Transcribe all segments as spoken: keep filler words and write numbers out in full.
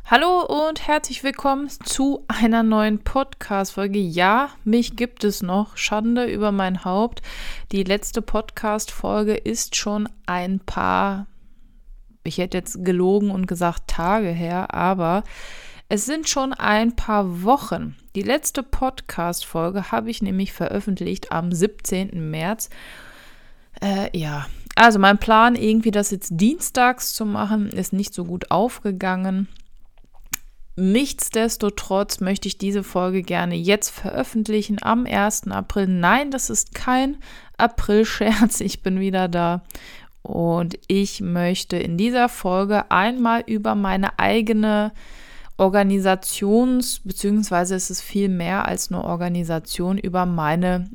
Hallo und herzlich willkommen zu einer neuen Podcast-Folge. Ja, mich gibt es noch. Schande über mein Haupt. Die letzte Podcast-Folge ist schon ein paar, ich hätte jetzt gelogen und gesagt Tage her, aber es sind schon ein paar Wochen. Die letzte Podcast-Folge habe ich nämlich veröffentlicht am siebzehnten März. Äh, ja, also mein Plan, irgendwie das jetzt dienstags zu machen, ist nicht so gut aufgegangen. Nichtsdestotrotz möchte ich diese Folge gerne jetzt veröffentlichen, am ersten April. Nein, das ist kein April-Scherz, ich bin wieder da. Und ich möchte in dieser Folge einmal über meine eigene Organisations- beziehungsweise es ist viel mehr als nur Organisation, über meine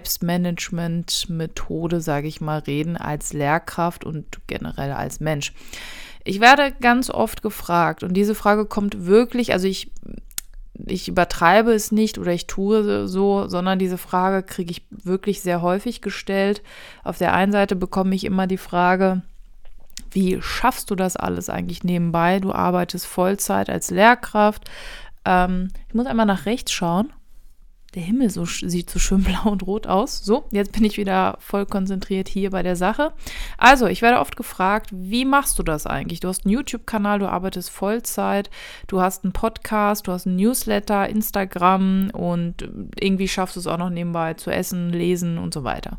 Selbstmanagement-Methode, sage ich mal, reden als Lehrkraft und generell als Mensch. Ich werde ganz oft gefragt und diese Frage kommt wirklich, also ich, ich übertreibe es nicht oder ich tue so, sondern diese Frage kriege ich wirklich sehr häufig gestellt. Auf der einen Seite bekomme ich immer die Frage, wie schaffst du das alles eigentlich nebenbei? Du arbeitest Vollzeit als Lehrkraft. Ähm, ich muss einmal nach rechts schauen. Der Himmel so, sieht so schön blau und rot aus. So, jetzt bin ich wieder voll konzentriert hier bei der Sache. Also, ich werde oft gefragt, wie machst du das eigentlich? Du hast einen YouTube-Kanal, du arbeitest Vollzeit, du hast einen Podcast, du hast einen Newsletter, Instagram und irgendwie schaffst du es auch noch nebenbei zu essen, lesen und so weiter.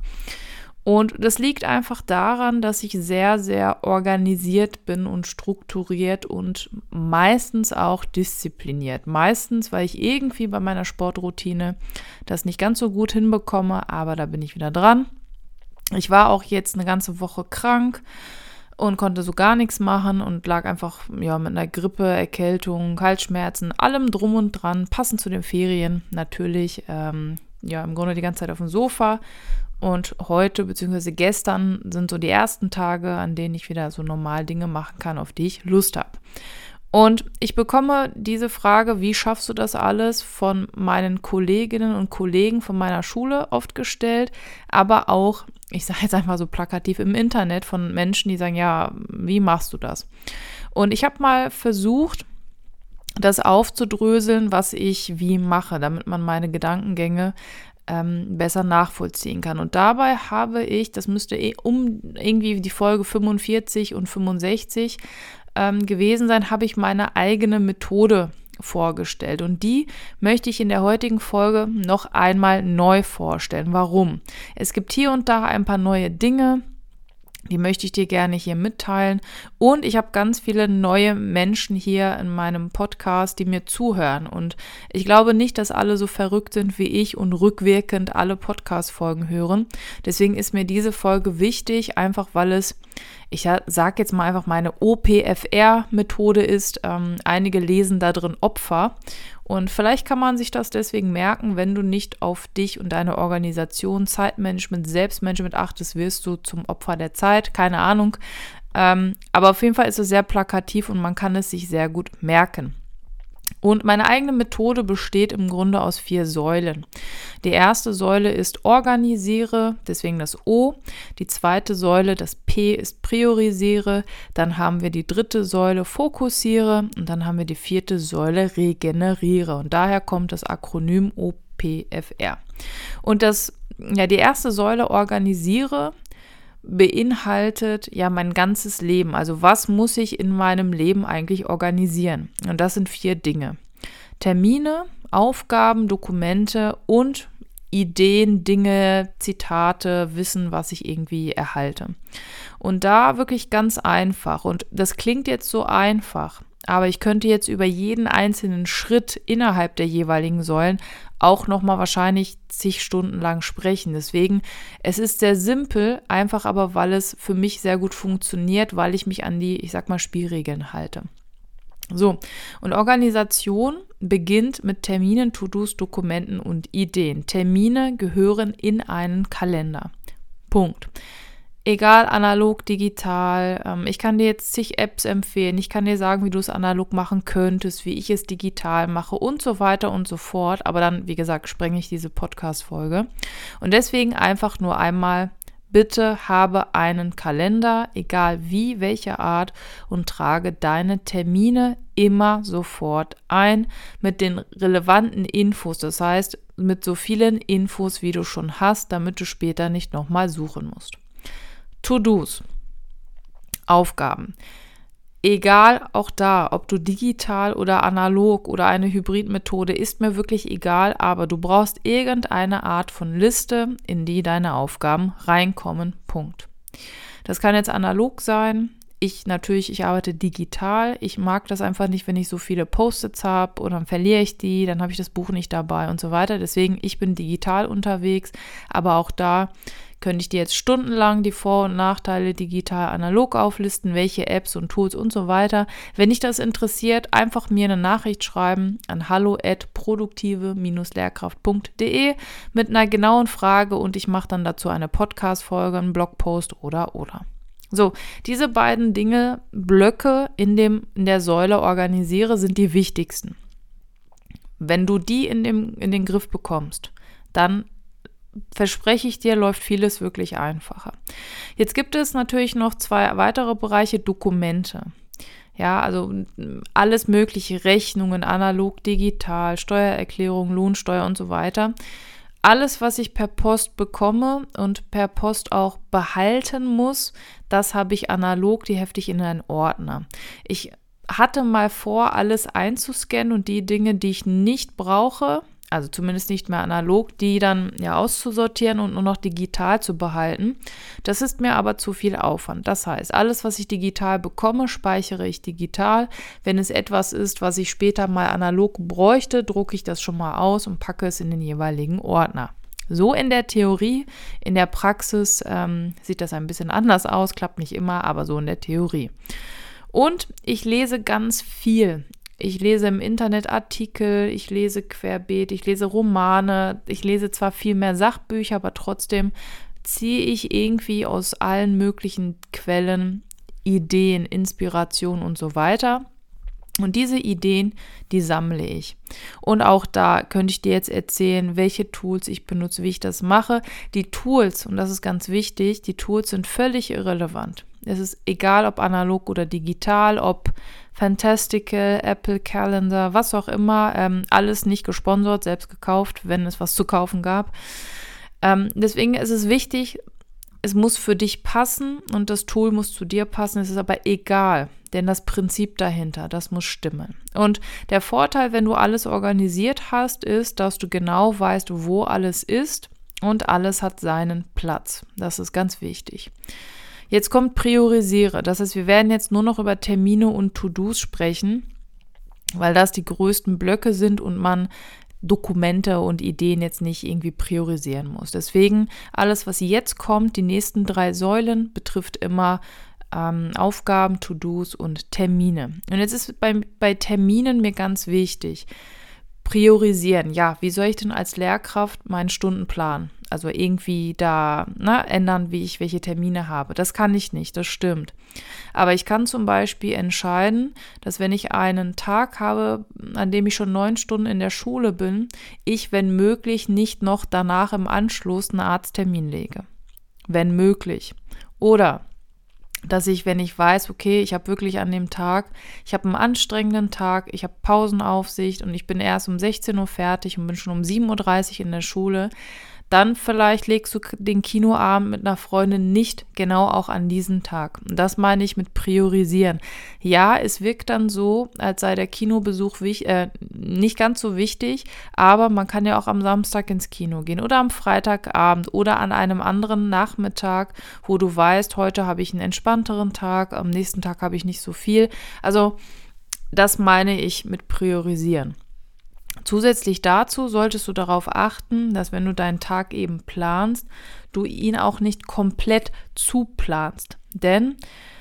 Und das liegt einfach daran, dass ich sehr, sehr organisiert bin und strukturiert und meistens auch diszipliniert. Meistens, weil ich irgendwie bei meiner Sportroutine das nicht ganz so gut hinbekomme, aber da bin ich wieder dran. Ich war auch jetzt eine ganze Woche krank und konnte so gar nichts machen und lag einfach ja, mit einer Grippe, Erkältung, Halsschmerzen, allem drum und dran, passend zu den Ferien natürlich, ähm, ja im Grunde die ganze Zeit auf dem Sofa. Und heute bzw. gestern sind so die ersten Tage, an denen ich wieder so normal Dinge machen kann, auf die ich Lust habe. Und ich bekomme diese Frage, wie schaffst du das alles, von meinen Kolleginnen und Kollegen von meiner Schule oft gestellt, aber auch, ich sage jetzt einfach so plakativ, im Internet von Menschen, die sagen, ja, wie machst du das? Und ich habe mal versucht, das aufzudröseln, was ich wie mache, damit man meine Gedankengänge Ähm, besser nachvollziehen kann. Und dabei habe ich, das müsste eh um irgendwie die Folge fünfundvierzig und fünfundsechzig ähm, gewesen sein, habe ich meine eigene Methode vorgestellt. Und die möchte ich in der heutigen Folge noch einmal neu vorstellen. Warum? Es gibt hier und da ein paar neue Dinge, die möchte ich dir gerne hier mitteilen. Und ich habe ganz viele neue Menschen hier in meinem Podcast, die mir zuhören. Und ich glaube nicht, dass alle so verrückt sind wie ich und rückwirkend alle Podcast-Folgen hören. Deswegen ist mir diese Folge wichtig, einfach weil es, ich sage jetzt mal einfach, meine O P F R-Methode ist. Ähm, einige lesen da drin Opfer. Und vielleicht kann man sich das deswegen merken, wenn du nicht auf dich und deine Organisation, Zeitmanagement, Selbstmanagement achtest, wirst du zum Opfer der Zeit, keine Ahnung. Ähm, aber auf jeden Fall ist es sehr plakativ und man kann es sich sehr gut merken. Und meine eigene Methode besteht im Grunde aus vier Säulen. Die erste Säule ist organisiere, deswegen das O. Die zweite Säule, das P, ist priorisiere. Dann haben wir die dritte Säule, fokussiere. Und dann haben wir die vierte Säule, regeneriere. Und daher kommt das Akronym O P F R. Und das, ja, die erste Säule, organisiere, beinhaltet ja mein ganzes Leben. Also was muss ich in meinem Leben eigentlich organisieren? Und das sind vier Dinge. Termine, Aufgaben, Dokumente und Ideen, Dinge, Zitate, Wissen, was ich irgendwie erhalte. Und da wirklich ganz einfach. Und das klingt jetzt so einfach, aber ich könnte jetzt über jeden einzelnen Schritt innerhalb der jeweiligen Säulen auch nochmal wahrscheinlich zig Stunden lang sprechen. Deswegen, es ist sehr simpel, einfach aber, weil es für mich sehr gut funktioniert, weil ich mich an die, ich sag mal, Spielregeln halte. So, und Organisation beginnt mit Terminen, To-Dos, Dokumenten und Ideen. Termine gehören in einen Kalender. Punkt. Egal, analog, digital, ähm, ich kann dir jetzt zig Apps empfehlen, ich kann dir sagen, wie du es analog machen könntest, wie ich es digital mache und so weiter und so fort, aber dann, wie gesagt, sprenge ich diese Podcast-Folge. Und deswegen einfach nur einmal Bitte habe einen Kalender, egal wie, welche Art, und trage deine Termine immer sofort ein mit den relevanten Infos. Das heißt, mit so vielen Infos, wie du schon hast, damit du später nicht nochmal suchen musst. To-Dos, Aufgaben. Egal, auch da, ob du digital oder analog oder eine Hybridmethode, ist mir wirklich egal, aber du brauchst irgendeine Art von Liste, in die deine Aufgaben reinkommen, Punkt. Das kann jetzt analog sein. Ich natürlich, ich arbeite digital. Ich mag das einfach nicht, wenn ich so viele Post-its habe und dann verliere ich die, dann habe ich das Buch nicht dabei und so weiter. Deswegen, ich bin digital unterwegs, aber auch da könnte ich dir jetzt stundenlang die Vor- und Nachteile digital analog auflisten, welche Apps und Tools und so weiter. Wenn dich das interessiert, einfach mir eine Nachricht schreiben an hallo at produktive Lehrkraft punkt de mit einer genauen Frage und ich mache dann dazu eine Podcast-Folge, einen Blogpost oder oder. So, diese beiden Dinge, Blöcke in dem, in der Säule organisiere, sind die wichtigsten. Wenn du die in, dem, in den Griff bekommst, dann verspreche ich dir, läuft vieles wirklich einfacher. Jetzt gibt es natürlich noch zwei weitere Bereiche, Dokumente. Ja, also alles mögliche, Rechnungen, analog, digital, Steuererklärung, Lohnsteuer und so weiter. Alles, was ich per Post bekomme und per Post auch behalten muss, das habe ich analog, die hefte ich in einen Ordner. Ich hatte mal vor, alles einzuscannen und die Dinge, die ich nicht brauche, also zumindest nicht mehr analog, die dann ja auszusortieren und nur noch digital zu behalten. Das ist mir aber zu viel Aufwand. Das heißt, alles, was ich digital bekomme, speichere ich digital. Wenn es etwas ist, was ich später mal analog bräuchte, drucke ich das schon mal aus und packe es in den jeweiligen Ordner. So in der Theorie, in der Praxis ähm, sieht das ein bisschen anders aus, klappt nicht immer, aber so in der Theorie. Und ich lese ganz viel. Ich lese im Internet Artikel, ich lese querbeet, ich lese Romane, ich lese zwar viel mehr Sachbücher, aber trotzdem ziehe ich irgendwie aus allen möglichen Quellen Ideen, Inspiration und so weiter. Und diese Ideen, die sammle ich. Und auch da könnte ich dir jetzt erzählen, welche Tools ich benutze, wie ich das mache. Die Tools, und das ist ganz wichtig, die Tools sind völlig irrelevant. Es ist egal, ob analog oder digital, ob Fantastical, Apple Calendar, was auch immer, ähm, alles nicht gesponsert, selbst gekauft, wenn es was zu kaufen gab. Ähm, deswegen ist es wichtig, es muss für dich passen und das Tool muss zu dir passen. Es ist aber egal, denn das Prinzip dahinter, das muss stimmen. Und der Vorteil, wenn du alles organisiert hast, ist, dass du genau weißt, wo alles ist und alles hat seinen Platz. Das ist ganz wichtig. Jetzt kommt Priorisiere. Das heißt, wir werden jetzt nur noch über Termine und To-Dos sprechen, weil das die größten Blöcke sind und man Dokumente und Ideen jetzt nicht irgendwie priorisieren muss. Deswegen alles, was jetzt kommt, die nächsten drei Säulen, betrifft immer ähm, Aufgaben, To-Dos und Termine. Und jetzt ist bei, bei Terminen mir ganz wichtig, priorisieren. Ja, wie soll ich denn als Lehrkraft meinen Stundenplan, also irgendwie da ne, ändern, wie ich welche Termine habe? Das kann ich nicht, das stimmt. Aber ich kann zum Beispiel entscheiden, dass wenn ich einen Tag habe, an dem ich schon neun Stunden in der Schule bin, ich, wenn möglich, nicht noch danach im Anschluss einen Arzttermin lege. Wenn möglich. Oder dass ich, wenn ich weiß, okay, ich habe wirklich an dem Tag, ich habe einen anstrengenden Tag, ich habe Pausenaufsicht und ich bin erst um sechzehn Uhr fertig und bin schon um sieben Uhr dreißig in der Schule, dann vielleicht legst du den Kinoabend mit einer Freundin nicht genau auch an diesen Tag. Und das meine ich mit priorisieren. Ja, es wirkt dann so, als sei der Kinobesuch wich- äh, nicht ganz so wichtig, aber man kann ja auch am Samstag ins Kino gehen oder am Freitagabend oder an einem anderen Nachmittag, wo du weißt, heute habe ich einen entspannteren Tag, am nächsten Tag habe ich nicht so viel. Also das meine ich mit priorisieren. Zusätzlich dazu solltest du darauf achten, dass wenn du deinen Tag eben planst, du ihn auch nicht komplett zuplanst. Denn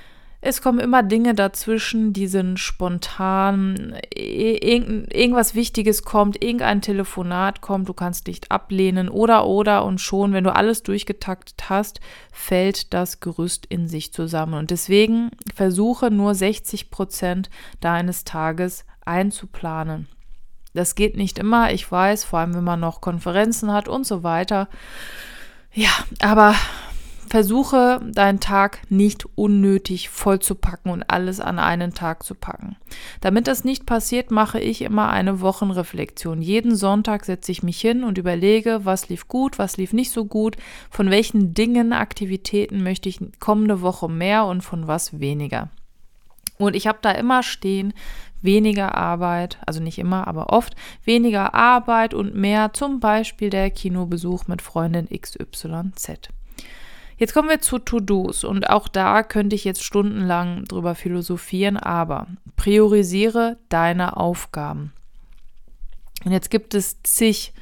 es kommen immer Dinge dazwischen, die sind spontan, irgend, irgendwas Wichtiges kommt, irgendein Telefonat kommt, du kannst nicht ablehnen oder oder und schon, wenn du alles durchgetaktet hast, fällt das Gerüst in sich zusammen. Und deswegen versuche nur sechzig Prozent deines Tages einzuplanen. Das geht nicht immer, ich weiß, vor allem wenn man noch Konferenzen hat und so weiter. Ja, aber versuche, deinen Tag nicht unnötig voll zu packen und alles an einen Tag zu packen. Damit das nicht passiert, mache ich immer eine Wochenreflexion. Jeden Sonntag setze ich mich hin und überlege, was lief gut, was lief nicht so gut, von welchen Dingen, Aktivitäten möchte ich kommende Woche mehr und von was weniger. Und ich habe da immer stehen, weniger Arbeit, also nicht immer, aber oft, weniger Arbeit und mehr, zum Beispiel der Kinobesuch mit Freundin X Y Z. Jetzt kommen wir zu To-Dos und auch da könnte ich jetzt stundenlang drüber philosophieren, aber priorisiere deine Aufgaben. Und jetzt gibt es zig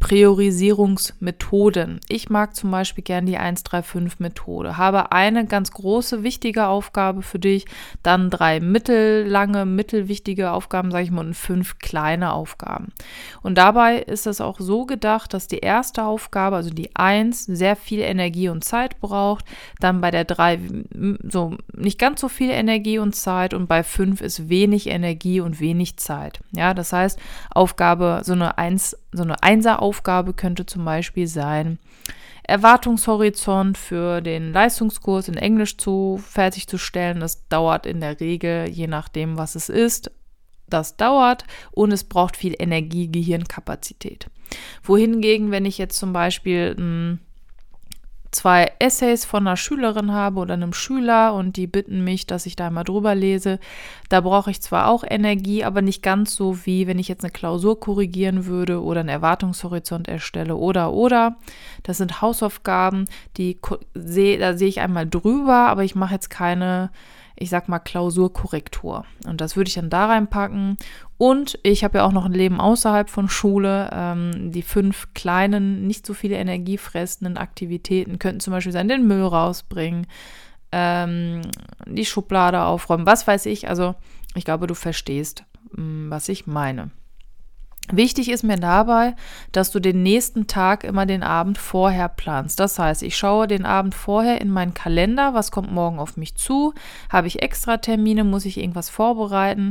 Priorisierungsmethoden. Ich mag zum Beispiel gern die eins drei fünf Methode. Habe eine ganz große, wichtige Aufgabe für dich, dann drei mittellange, mittelwichtige Aufgaben, sage ich mal, und fünf kleine Aufgaben. Und dabei ist es auch so gedacht, dass die erste Aufgabe, also die eins, sehr viel Energie und Zeit braucht, dann bei der drei so nicht ganz so viel Energie und Zeit und bei fünf ist wenig Energie und wenig Zeit. Ja, das heißt, Aufgabe, so eine eins, so eine Einser-Aufgabe könnte zum Beispiel sein, Erwartungshorizont für den Leistungskurs in Englisch zu fertigzustellen. Das dauert in der Regel, je nachdem, was es ist, das dauert und es braucht viel Energie, Gehirnkapazität. Wohingegen, wenn ich jetzt zum Beispiel mh, zwei Essays von einer Schülerin habe oder einem Schüler und die bitten mich, dass ich da mal drüber lese, da brauche ich zwar auch Energie, aber nicht ganz so, wie wenn ich jetzt eine Klausur korrigieren würde oder einen Erwartungshorizont erstelle oder, oder. Das sind Hausaufgaben, die sehe, da sehe ich einmal drüber, aber ich mache jetzt keine, ich sag mal, Klausurkorrektur. Und das würde ich dann da reinpacken. Und ich habe ja auch noch ein Leben außerhalb von Schule. Ähm, die fünf kleinen, nicht so viele energiefressenden Aktivitäten könnten zum Beispiel sein, den Müll rausbringen, ähm, die Schublade aufräumen, was weiß ich. Also ich glaube, du verstehst, mh, was ich meine. Wichtig ist mir dabei, dass du den nächsten Tag immer den Abend vorher planst. Das heißt, ich schaue den Abend vorher in meinen Kalender, was kommt morgen auf mich zu, habe ich Extratermine, muss ich irgendwas vorbereiten.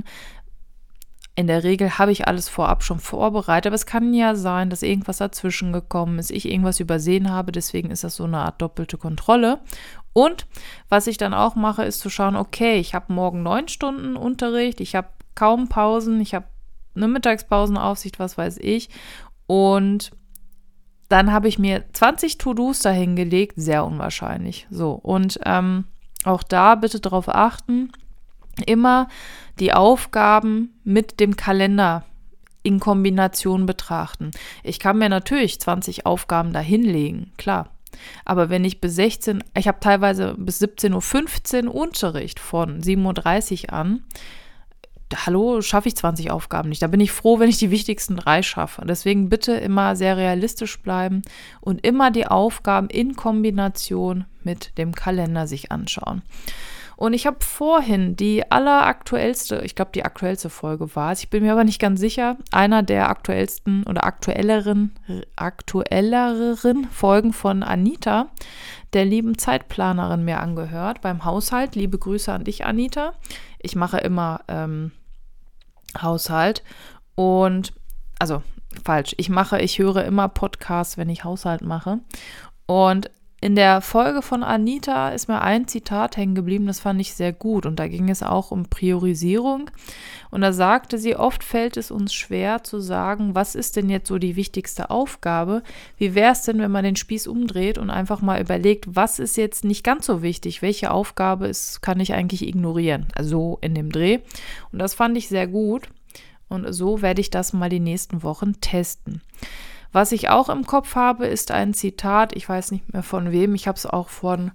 In der Regel habe ich alles vorab schon vorbereitet, aber es kann ja sein, dass irgendwas dazwischen gekommen ist, ich irgendwas übersehen habe, deswegen ist das so eine Art doppelte Kontrolle. Und was ich dann auch mache, ist zu schauen, okay, ich habe morgen neun Stunden Unterricht, ich habe kaum Pausen, ich habe eine Mittagspausenaufsicht, was weiß ich. Und dann habe ich mir zwanzig To-Dos dahingelegt, sehr unwahrscheinlich. So, und ähm, auch da bitte darauf achten, immer die Aufgaben mit dem Kalender in Kombination betrachten. Ich kann mir natürlich zwanzig Aufgaben dahinlegen, klar. Aber wenn ich bis sechzehn, ich habe teilweise bis siebzehn Uhr fünfzehn Unterricht von sieben Uhr dreißig an, hallo, schaffe ich zwanzig Aufgaben nicht. Da bin ich froh, wenn ich die wichtigsten drei schaffe. Deswegen bitte immer sehr realistisch bleiben und immer die Aufgaben in Kombination mit dem Kalender sich anschauen. Und ich habe vorhin die alleraktuellste, ich glaube die aktuellste Folge war es, ich bin mir aber nicht ganz sicher, einer der aktuellsten oder aktuelleren, aktuelleren Folgen von Anita, der lieben Zeitplanerin, mir angehört beim Haushalt. Liebe Grüße an dich, Anita. Ich mache immer ähm, Haushalt und, also falsch, ich mache, ich höre immer Podcasts, wenn ich Haushalt mache. Und in der Folge von Anita ist mir ein Zitat hängen geblieben, das fand ich sehr gut. Und da ging es auch um Priorisierung. Und da sagte sie, oft fällt es uns schwer zu sagen, was ist denn jetzt so die wichtigste Aufgabe? Wie wäre es denn, wenn man den Spieß umdreht und einfach mal überlegt, was ist jetzt nicht ganz so wichtig? Welche Aufgabe ist, kann ich eigentlich ignorieren? Also in dem Dreh. Und das fand ich sehr gut. Und so werde ich das mal die nächsten Wochen testen. Was ich auch im Kopf habe, ist ein Zitat, ich weiß nicht mehr von wem, ich habe es auch von,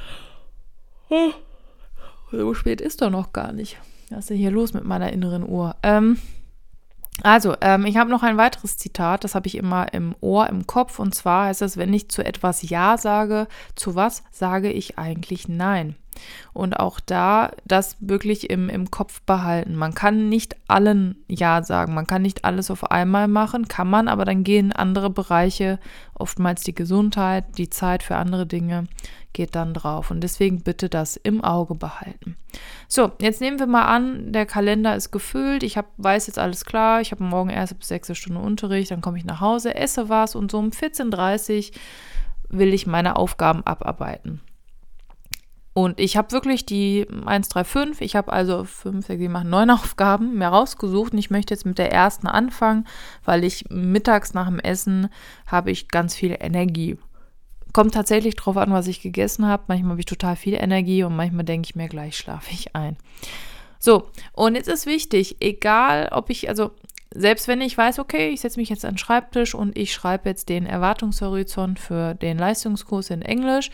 oh, so spät ist doch noch gar nicht. Was ist denn hier los mit meiner inneren Uhr? Ähm, also, ähm, ich habe noch ein weiteres Zitat, das habe ich immer im Ohr, im Kopf, und zwar heißt es, wenn ich zu etwas Ja sage, zu was sage ich eigentlich Nein? Und auch da das wirklich im, im Kopf behalten. Man kann nicht allen Ja sagen, man kann nicht alles auf einmal machen, kann man, aber dann gehen andere Bereiche, oftmals die Gesundheit, die Zeit für andere Dinge, geht dann drauf. Und deswegen bitte das im Auge behalten. So, jetzt nehmen wir mal an, der Kalender ist gefüllt, ich hab, weiß jetzt alles klar, ich habe morgen erste bis sechste Stunde Unterricht, dann komme ich nach Hause, esse was und so um vierzehn Uhr dreißig will ich meine Aufgaben abarbeiten. Und ich habe wirklich die eins, drei, fünf, ich habe also fünf, sechs, sieben, acht, neun Aufgaben mir rausgesucht und ich möchte jetzt mit der ersten anfangen, weil ich mittags nach dem Essen habe ich ganz viel Energie. Kommt tatsächlich drauf an, was ich gegessen habe. Manchmal habe ich total viel Energie und manchmal denke ich mir, gleich schlafe ich ein. So, und jetzt ist wichtig, egal ob ich, also selbst wenn ich weiß, okay, ich setze mich jetzt an den Schreibtisch und ich schreibe jetzt den Erwartungshorizont für den Leistungskurs in Englisch,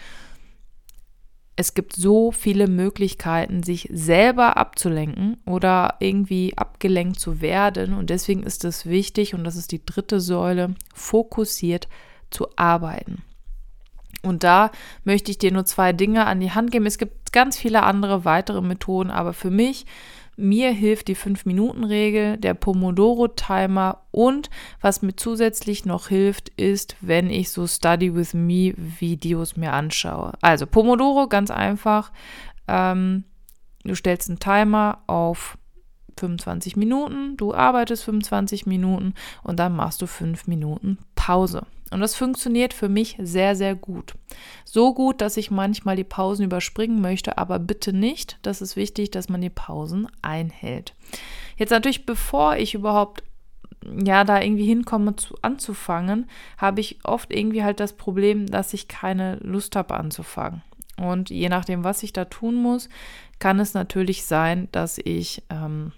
es gibt so viele Möglichkeiten, sich selber abzulenken oder irgendwie abgelenkt zu werden. Und deswegen ist es wichtig, und das ist die dritte Säule, fokussiert zu arbeiten. Und da möchte ich dir nur zwei Dinge an die Hand geben. Es gibt ganz viele andere weitere Methoden, aber für mich, mir hilft die fünf Minuten Regel, der Pomodoro-Timer und was mir zusätzlich noch hilft, ist, wenn ich so Study with Me Videos mir anschaue. Also Pomodoro, ganz einfach. Ähm, du stellst einen Timer auf fünfundzwanzig Minuten, du arbeitest fünfundzwanzig Minuten und dann machst du fünf Minuten Pause. Und das funktioniert für mich sehr, sehr gut. So gut, dass ich manchmal die Pausen überspringen möchte, aber bitte nicht. Das ist wichtig, dass man die Pausen einhält. Jetzt natürlich, bevor ich überhaupt ja da irgendwie hinkomme zu anzufangen, habe ich oft irgendwie halt das Problem, dass ich keine Lust habe anzufangen. Und je nachdem, was ich da tun muss, kann es natürlich sein, dass ich ähm,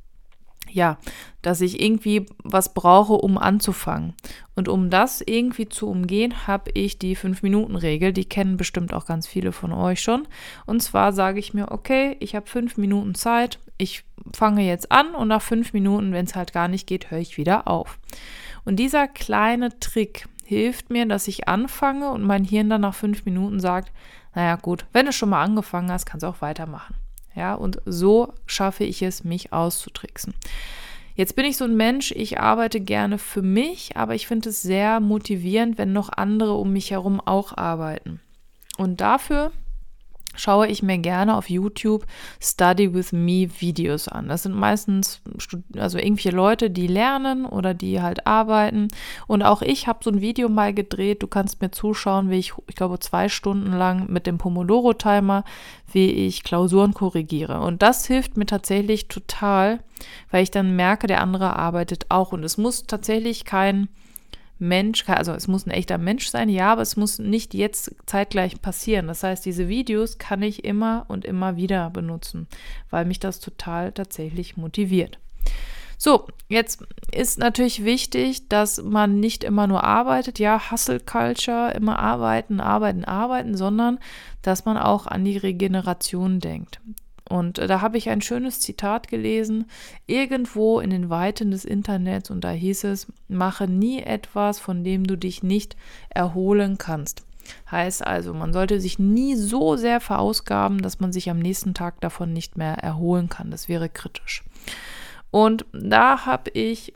ja, dass ich irgendwie was brauche, um anzufangen. Und um das irgendwie zu umgehen, habe ich die fünf Minuten Regel. Die kennen bestimmt auch ganz viele von euch schon. Und zwar sage ich mir, okay, ich habe fünf Minuten Zeit. Ich fange jetzt an und nach fünf Minuten, wenn es halt gar nicht geht, höre ich wieder auf. Und dieser kleine Trick hilft mir, dass ich anfange und mein Hirn dann nach fünf Minuten sagt, naja gut, wenn du schon mal angefangen hast, kannst du auch weitermachen. Ja, und so schaffe ich es, mich auszutricksen. Jetzt bin ich so ein Mensch, ich arbeite gerne für mich, aber ich finde es sehr motivierend, wenn noch andere um mich herum auch arbeiten. Und dafür schaue ich mir gerne auf YouTube Study with Me Videos an. Das sind meistens also irgendwelche Leute, die lernen oder die halt arbeiten. Und auch ich habe so ein Video mal gedreht. Du kannst mir zuschauen, wie ich, ich glaube, zwei Stunden lang mit dem Pomodoro-Timer, wie ich Klausuren korrigiere. Und das hilft mir tatsächlich total, weil ich dann merke, der andere arbeitet auch. Und es muss tatsächlich kein Mensch, also es muss ein echter Mensch sein, ja, aber es muss nicht jetzt zeitgleich passieren. Das heißt, diese Videos kann ich immer und immer wieder benutzen, weil mich das total tatsächlich motiviert. So, jetzt ist natürlich wichtig, dass man nicht immer nur arbeitet, ja, Hustle Culture, immer arbeiten, arbeiten, arbeiten, sondern dass man auch an die Regeneration denkt. Und da habe ich ein schönes Zitat gelesen, irgendwo in den Weiten des Internets, und da hieß es, mache nie etwas, von dem du dich nicht erholen kannst. Heißt also, man sollte sich nie so sehr verausgaben, dass man sich am nächsten Tag davon nicht mehr erholen kann. Das wäre kritisch. Und da habe ich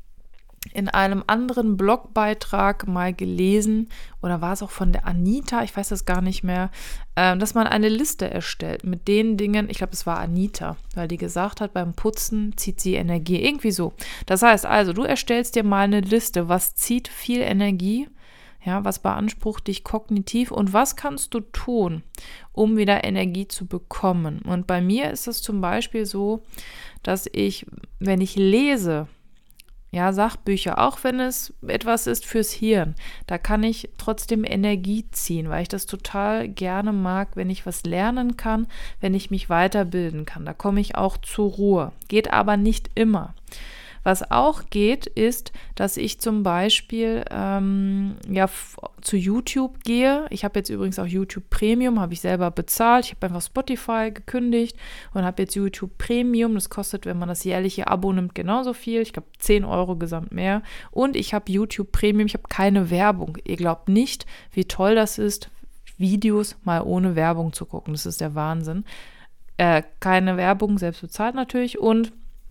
in einem anderen Blogbeitrag mal gelesen, oder war es auch von der Anita, ich weiß das gar nicht mehr, äh, dass man eine Liste erstellt mit den Dingen, ich glaube, es war Anita, weil die gesagt hat, beim Putzen zieht sie Energie, irgendwie so. Das heißt also, du erstellst dir mal eine Liste, was zieht viel Energie, ja, was beansprucht dich kognitiv und was kannst du tun, um wieder Energie zu bekommen. Und bei mir ist es zum Beispiel so, dass ich, wenn ich lese, ja, Sachbücher, auch wenn es etwas ist fürs Hirn, da kann ich trotzdem Energie ziehen, weil ich das total gerne mag, wenn ich was lernen kann, wenn ich mich weiterbilden kann. Da komme ich auch zur Ruhe. Geht aber nicht immer. Was auch geht, ist, dass ich zum Beispiel ähm, ja, f- zu YouTube gehe. Ich habe jetzt übrigens auch YouTube Premium, habe ich selber bezahlt. Ich habe einfach Spotify gekündigt und habe jetzt YouTube Premium. Das kostet, wenn man das jährliche Abo nimmt, genauso viel. Ich glaube, zehn Euro gesamt mehr. Und ich habe YouTube Premium, ich habe keine Werbung. Ihr glaubt nicht, wie toll das ist, Videos mal ohne Werbung zu gucken. Das ist der Wahnsinn. Äh, keine Werbung, selbst bezahlt natürlich. Und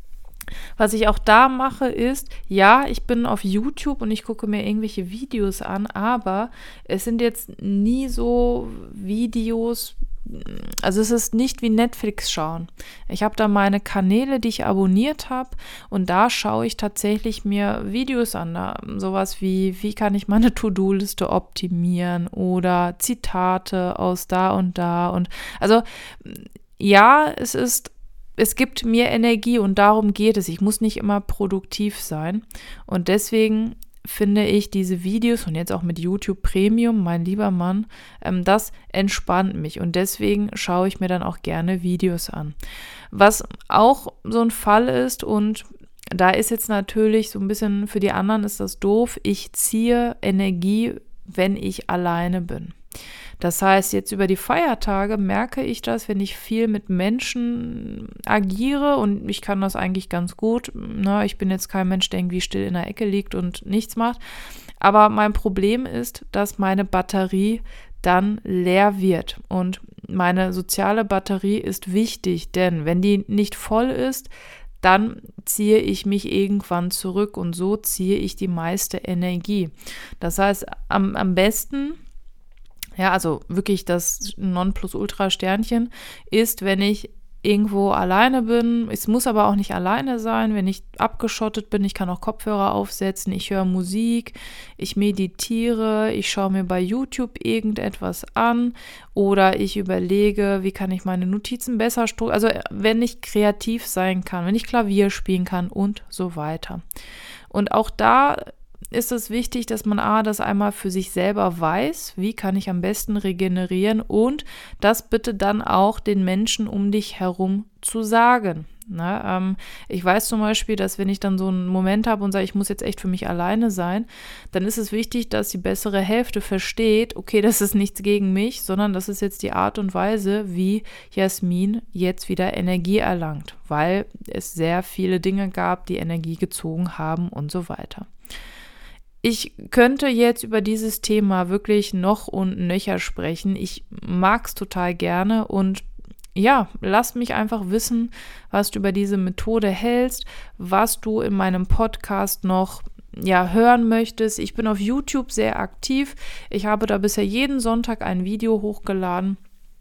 was ich auch da mache ist, ja, ich bin auf YouTube und ich gucke mir irgendwelche Videos an, aber es sind jetzt nie so Videos, also es ist nicht wie Netflix schauen. Ich habe da meine Kanäle, die ich abonniert habe und da schaue ich tatsächlich mir Videos an, da, sowas wie, wie kann ich meine To-Do-Liste optimieren oder Zitate aus da und da und also ja, es ist Es gibt mir Energie und darum geht es. Ich muss nicht immer produktiv sein. Und deswegen finde ich diese Videos und jetzt auch mit YouTube Premium, mein lieber Mann, ähm, das entspannt mich. Und deswegen schaue ich mir dann auch gerne Videos an. Was auch so ein Fall ist und da ist jetzt natürlich so ein bisschen, für die anderen ist das doof, ich ziehe Energie, wenn ich alleine bin. Das heißt, jetzt über die Feiertage merke ich das, wenn ich viel mit Menschen agiere und ich kann das eigentlich ganz gut. Ne? Ich bin jetzt kein Mensch, der irgendwie still in der Ecke liegt und nichts macht. Aber mein Problem ist, dass meine Batterie dann leer wird. Und meine soziale Batterie ist wichtig, denn wenn die nicht voll ist, dann ziehe ich mich irgendwann zurück und so ziehe ich die meiste Energie. Das heißt, am, am besten... Ja, also wirklich das Nonplusultra-Sternchen ist, wenn ich irgendwo alleine bin. Es muss aber auch nicht alleine sein, wenn ich abgeschottet bin. Ich kann auch Kopfhörer aufsetzen, ich höre Musik, ich meditiere, ich schaue mir bei YouTube irgendetwas an oder ich überlege, wie kann ich meine Notizen besser strukturieren. Also wenn ich kreativ sein kann, wenn ich Klavier spielen kann und so weiter. Und auch da ist es wichtig, dass man A, das einmal für sich selber weiß, wie kann ich am besten regenerieren und das bitte dann auch den Menschen um dich herum zu sagen. Ne? Ähm, ich weiß zum Beispiel, dass wenn ich dann so einen Moment habe und sage, ich muss jetzt echt für mich alleine sein, dann ist es wichtig, dass die bessere Hälfte versteht, okay, das ist nichts gegen mich, sondern das ist jetzt die Art und Weise, wie Jasmin jetzt wieder Energie erlangt, weil es sehr viele Dinge gab, die Energie gezogen haben und so weiter. Ich könnte jetzt über dieses Thema wirklich noch und nöcher sprechen. Ich mag es total gerne und ja, lass mich einfach wissen, was du über diese Methode hältst, was du in meinem Podcast noch ja, hören möchtest. Ich bin auf YouTube sehr aktiv. Ich habe da bisher jeden Sonntag ein Video hochgeladen.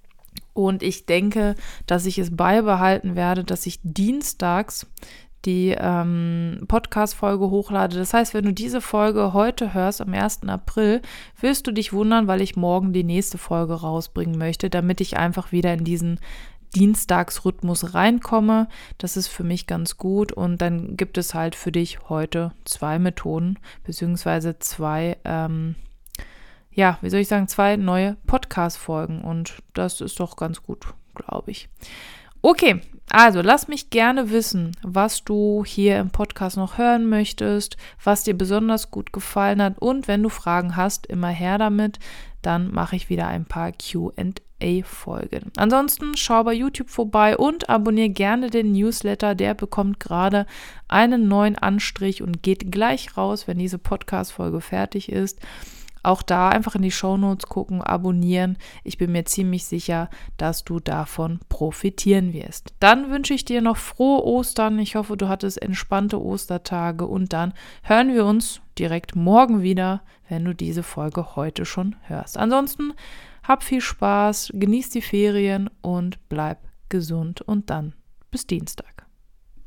Und ich denke, dass ich es beibehalten werde, dass ich dienstags die ähm, Podcast-Folge hochlade. Das heißt, wenn du diese Folge heute hörst, am ersten April, wirst du dich wundern, weil ich morgen die nächste Folge rausbringen möchte, damit ich einfach wieder in diesen Dienstagsrhythmus reinkomme. Das ist für mich ganz gut und dann gibt es halt für dich heute zwei Methoden, beziehungsweise zwei, ähm, ja, wie soll ich sagen, zwei neue Podcast-Folgen und das ist doch ganz gut, glaube ich. Okay, also lass mich gerne wissen, was du hier im Podcast noch hören möchtest, was dir besonders gut gefallen hat und wenn du Fragen hast, immer her damit, dann mache ich wieder ein paar Q and A-Folgen. Ansonsten schau bei YouTube vorbei und abonniere gerne den Newsletter, der bekommt gerade einen neuen Anstrich und geht gleich raus, wenn diese Podcast-Folge fertig ist. Auch da einfach in die Shownotes gucken, abonnieren. Ich bin mir ziemlich sicher, dass du davon profitieren wirst. Dann wünsche ich dir noch frohe Ostern. Ich hoffe, du hattest entspannte Ostertage und dann hören wir uns direkt morgen wieder, wenn du diese Folge heute schon hörst. Ansonsten hab viel Spaß, genieß die Ferien und bleib gesund und dann bis Dienstag.